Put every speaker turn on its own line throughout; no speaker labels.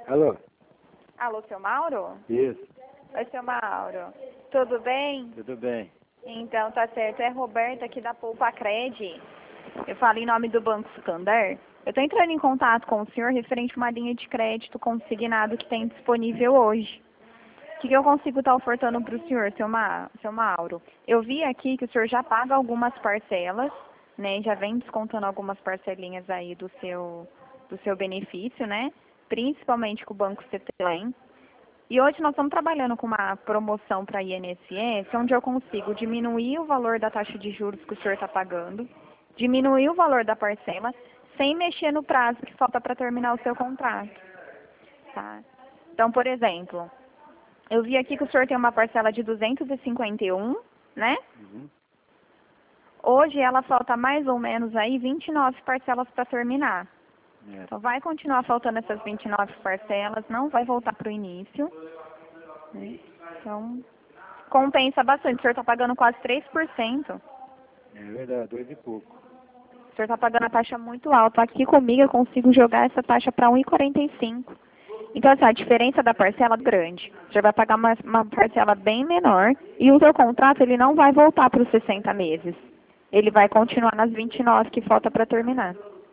Alô?
Alô, seu Mauro?
Isso,
Oi, seu Mauro. Tudo bem?
tudo bem.
Então, tá certo. É Roberta aqui da Poupa Cred. Eu falo em nome do Banco Santander. Eu estou entrando em contato com o senhor referente a uma linha de crédito consignado que tem disponível hoje. O que eu consigo estar ofertando para o senhor, seu Mauro? Eu vi aqui que o senhor já paga algumas parcelas, né? Já vem descontando algumas parcelinhas aí do seu benefício, né? Principalmente com o Banco CTLM. E hoje nós estamos trabalhando com uma promoção para INSS, onde eu consigo diminuir o valor da taxa de juros que o senhor está pagando, diminuir o valor da parcela, sem mexer no prazo que falta para terminar o seu contrato. Tá? Então, por exemplo, eu vi aqui que o senhor tem uma parcela de 251, né?
Uhum.
Hoje ela falta mais ou menos aí 29 parcelas para terminar.
É.
Então vai continuar faltando essas 29 parcelas, não vai voltar para o início. Né? Então, compensa bastante. O senhor está pagando quase 3%.
É verdade, 2 e pouco.
O senhor está pagando a taxa muito alta. Aqui comigo eu consigo jogar essa taxa para 1,45. Então, assim, a diferença da parcela é grande. O senhor vai pagar uma parcela bem menor e o seu contrato ele não vai voltar para os 60 meses. Ele vai continuar nas 29 que falta para terminar.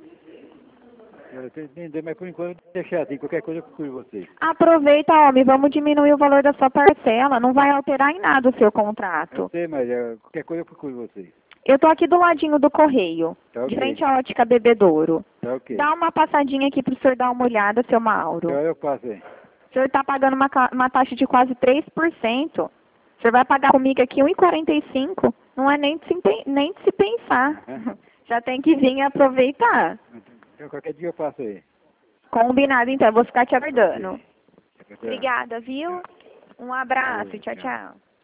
Eu tô entendendo, mas por enquanto deixar assim, qualquer coisa eu procuro vocês.
Aproveita, homem, vamos diminuir o valor da sua parcela. Não vai alterar em nada o seu
Eu
contrato.
sei, mas qualquer coisa eu procuro vocês.
Eu tô aqui do ladinho do correio,
Tá
de
ok,
frente à ótica Bebedouro.
tá ok.
Dá uma passadinha aqui pro senhor dar uma olhada, seu
Que
Mauro.
hora eu passo aí?
O senhor está pagando uma taxa de quase 3%. O senhor vai pagar comigo aqui 1,45. Não é nem de se pensar. Já tem que vir e aproveitar.
Então qualquer dia eu passo aí.
Combinado, então. Eu vou ficar te aguardando.
Ok.
Obrigada, viu? Um abraço.
Oi,
Tchau,
tchau.
tchau.